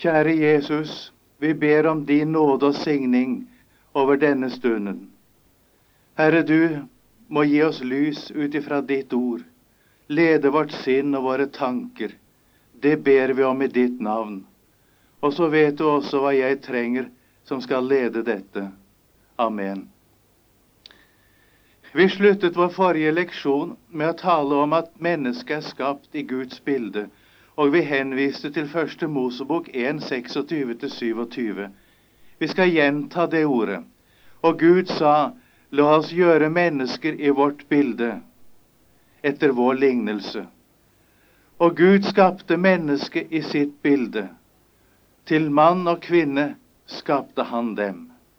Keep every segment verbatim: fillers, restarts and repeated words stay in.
Kjære Jesus, vi ber om din nåde og signing over denne stunden. Herre, du må gi oss lys ut ifra ditt ord, lede vårt sinn og våre tanker. Det ber vi om i ditt navn. Og så vet du også hva jeg trenger som skal lede dette. Amen. Vi sluttet vår forrige leksjon med å tale om at mennesket er skapt i Guds bilde, og vi henviste til første Mosebok en, tjueseks til syvogtyve. Vi skal gjenta det ordet. Og Gud sa, la oss gjøre mennesker i vårt bilde, etter vår lignelse. Og Gud skapte mennesket i sitt bilde. Til mann og kvinne skapte han dem.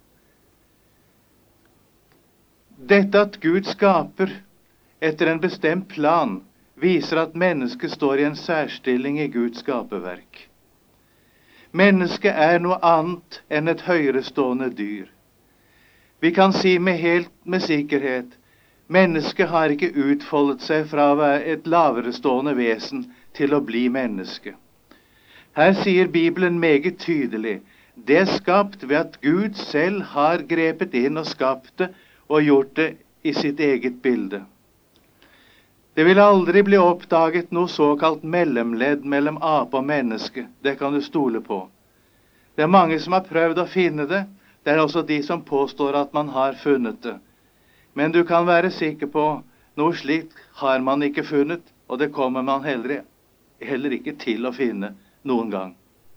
Dette at Gud skaper etter en bestemt plan, viser at mennesket står i en særstilling i Guds skaperverk. Mennesket er noe annet enn et høyerestående dyr. Vi kan si med helt med sikkerhet, mennesket har ikke utfoldet seg fra å være et laverestående vesen til å bli menneske. Her sier Bibelen meget tydelig, det er skapt ved at Gud selv har grepet inn og skapt det, og gjort det i sitt eget bilde. Det vil aldri bli oppdaget noe såkalt mellomledd mellom ape og menneske. Det kan du stole på. Det er mange som har prøvd å finne det. Det er også de som påstår at man har funnet det. Men du kan være sikker på, noe slikt har man ikke funnet, og det kommer man heller, heller ikke til å finne noen gang.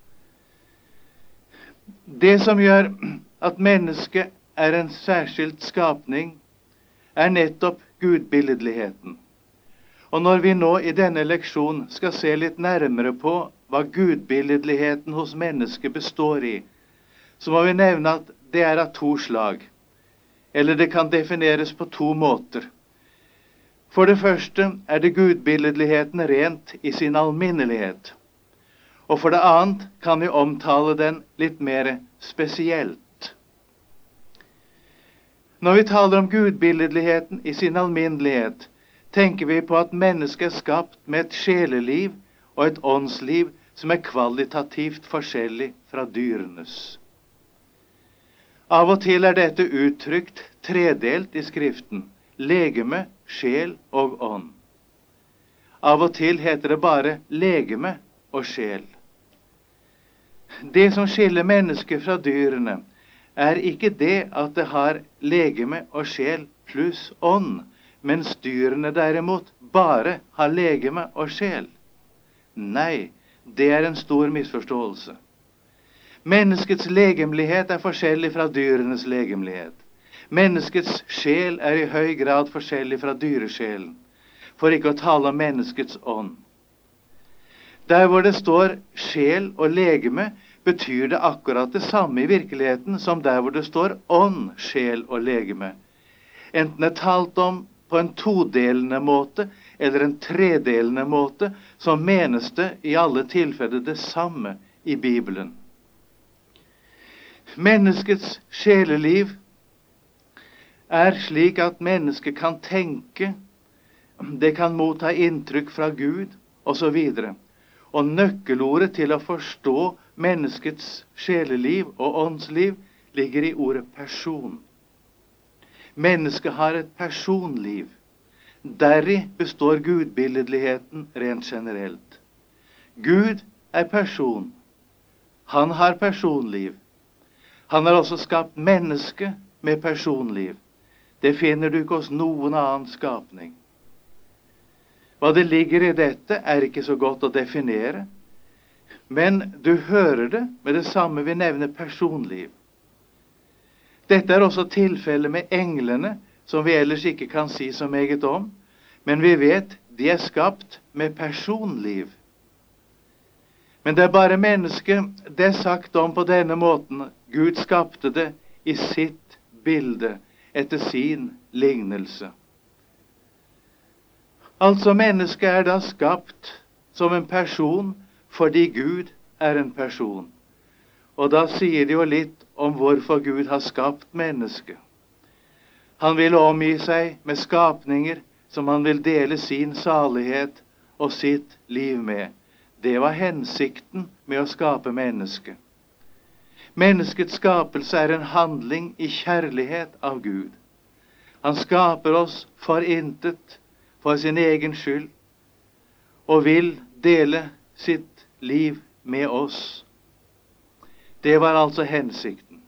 Det som gjør at mennesket er en særskilt skapning, er nettopp gudbilledligheten. Og når vi nå i denne leksjonen skal se litt nærmere på hva gudbilledligheten hos mennesket består i, så må vi nevne at det er av to slag, eller det kan defineres på to måter. For det første er det gudbilledligheten rent i sin alminnelighet, og for det annet kan vi omtale den litt mer spesielt. Når vi taler om gudbilledligheten i sin alminnelighet, tenker vi på at mennesket er skapt med et sjeleliv og et åndsliv som er kvalitativt forskjellig fra dyrenes. Av og til er dette uttrykt tredelt i Skriften, legeme, sjel og ånd. Av og til heter det bare legeme og sjel. Det som skiller mennesket fra dyrene, er ikke det at det har legeme og sjel pluss ånd, mens dyrene derimot bare har legeme og sjel. Nei, det er en stor misforståelse. Menneskets legemlighet er forskjellig fra dyrenes legemlighet. Menneskets sjel er i høy grad forskjellig fra dyresjelen, for ikke å tale om menneskets ånd. Der hvor det står sjel og legeme, betyr det akkurat det samme i virkeligheten som der hvor det står ånd, sjel og legeme. Enten det er talt om på en todelende måte eller en tredelende måte, så menes det i alle tilfeller det samme i Bibelen. Menneskets sjeleliv er slik at mennesket kan tenke, det kan motta inntrykk fra Gud, og så videre. Og nøkkelordet til å forstå menneskets sjeleliv og åndsliv ligger i ordet person. Mennesket har et personliv. Deri består gudbilledligheten rent generelt. Gud er person. Han har personliv. Han har også skapt menneske med personliv. Det finner du ikke hos noen annen skapning. Hva det ligger i dette er ikke så godt å definere, men du hører det med det samme vi nevner personliv. Dette er også tilfellet med englene, som vi ellers ikke kan si så meget om, men vi vet de er skapt med personliv. Men det er bare mennesket det er sagt om på denne måten. Gud skapte det i sitt bilde, etter sin lignelse. Altså mennesket er da skapt som en person, fordi Gud er en person. Og da sier det jo litt om hvorfor Gud har skapt mennesket. Han vil omgi seg med skapninger som han vil dele sin salighet og sitt liv med. Det var hensikten med å skape mennesket. Menneskets skapelse er en handling i kjærlighet av Gud. Han skaper oss for intet, for sin egen skyld, og vil dele sitt liv med oss. Det var altså hensikten.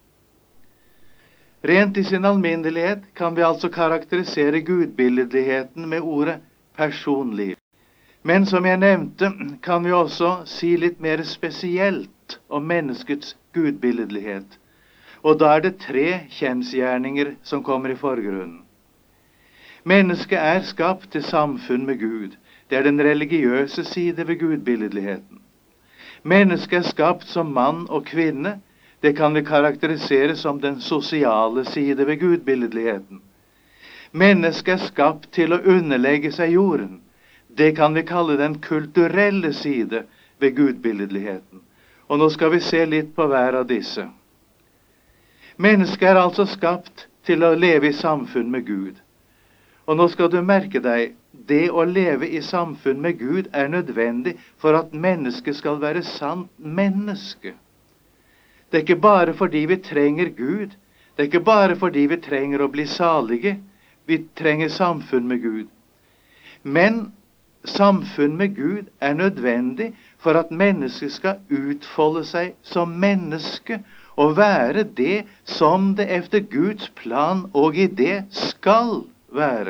Rent i sin alminnelighet kan vi altså karakterisere gudbilledligheten med ordet personliv. Men som jeg nevnte, kan vi også si litt mer spesielt om menneskets gudbilledlighet. Og da er det tre kjensgjerninger som kommer i forgrunnen. Mennesket er skapt til samfunn med Gud. Det er den religiøse side ved gudbilledligheten. Mennesket er skapt som mann og kvinne. Det kan vi karakterisere som den sosiale side ved gudbilledligheten. Mennesket er skapt til å underlegge seg jorden. Det kan vi kalle den kulturelle side ved gudbilledligheten. Og nå skal vi se litt på hver av disse. Mennesket er altså skapt til å leve i samfunn med Gud. Og nå skal du merke deg, det å leve i samfunn med Gud er nødvendig for at mennesket skal være sant menneske. Det er ikke bare fordi vi trenger Gud, det er ikke bare fordi vi trenger å bli salige, vi trenger samfunn med Gud. Men samfunn med Gud er nødvendig for at mennesket skal utfolde seg som menneske, og være det som det efter Guds plan og idé skal være.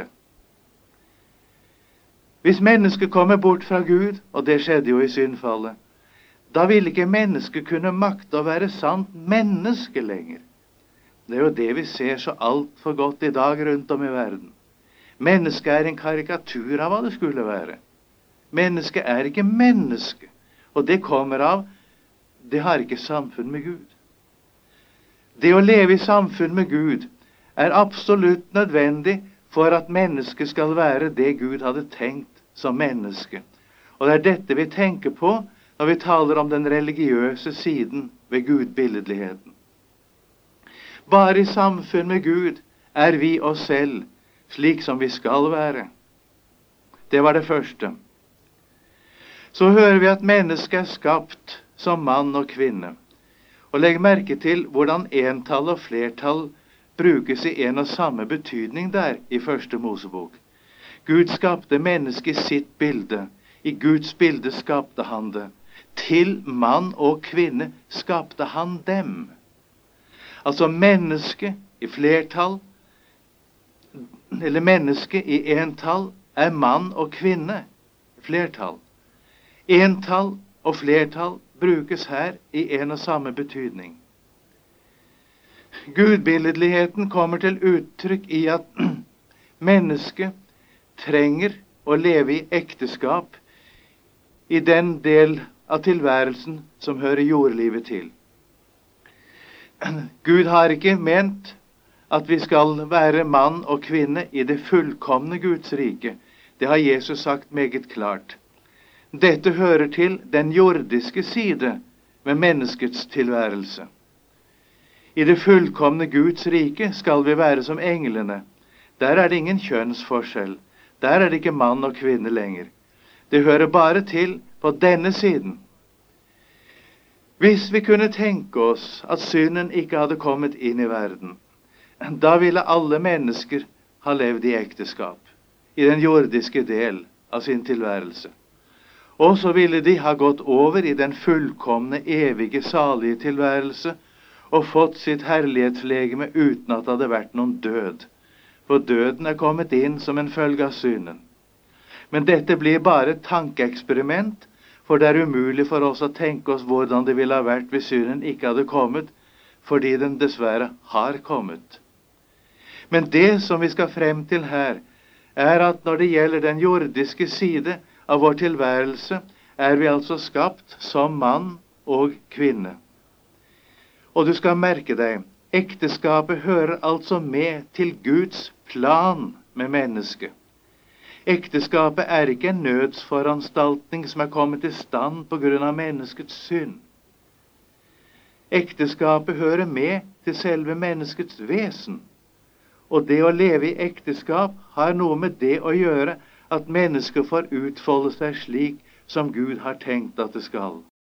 Hvis mennesket kommer bort fra Gud, og det skjedde jo i syndfallet, da vil ikke mennesket kunne makte å være sant menneske lenger. Det er jo det vi ser så alt for godt i dag rundt om i verden. Mennesket er en karikatur av hva det skulle være. Mennesket er ikke menneske, og det kommer av, det har ikke samfunn med Gud. Det å leve i samfunn med Gud er absolutt nødvendig for at mennesket skal være det Gud hadde tenkt som menneske. Og det er dette vi tenker på når vi taler om den religiøse siden ved gudbilledligheten. Bare i samfunn med Gud er vi oss selv slik som vi skal være. Det var det første. Så hører vi at mennesket er skapt som mann og kvinne. Og legg merke til hvordan entall og flertall brukes i en og samme betydning der i første Mosebok. Gud skapte mennesket i sitt bilde. I Guds bilde skapte han det. Til mann og kvinne skapte han dem. Altså menneske i flertall, eller menneske i entall, er mann og kvinne, flertall. Entall og flertall brukes her i en og samme betydning. Gudbilledligheten kommer til uttrykk i at mennesket trenger å leve i ekteskap i den del av tilværelsen som hører jordlivet til. Gud har ikke ment at vi skal være mann og kvinne i det fullkomne Guds rike. Det har Jesus sagt meget klart. Dette hører til den jordiske side med menneskets tilværelse. I det fullkomne Guds rike skal vi være som englene. Der er det ingen kjønnsforskjell. Der er det ikke mann og kvinne lenger. Det hører bare til på denne siden. Hvis vi kunne tenke oss at synden ikke hadde kommet inn i verden, da ville alle mennesker ha levd i ekteskap, i den jordiske del av sin tilværelse. Og så ville de ha gått over i den fullkomne, evige, salige tilværelse og fått sitt herlighetslegeme uten at det hadde vært noen død. For døden er kommet inn som en følge av synden. Men dette blir bare et tankeeksperiment, for det er umulig for oss å tenke oss hvordan det ville ha vært hvis synden ikke hadde kommet, fordi den dessverre har kommet. Men det som vi skal frem til her, er at når det gjelder den jordiske side av vår tilværelse, er vi altså skapt som mann og kvinne. Og du skal merke deg, ekteskapet hører altså med til Guds plan med mennesket. Ekteskapet er ikke en nødsforanstaltning som er kommet i stand på grunn av menneskets synd. Ekteskapet hører med til selve menneskets vesen. Og det å leve i ekteskap har noe med det å gjøre at mennesker får utfolde seg slik som Gud har tenkt at det skal.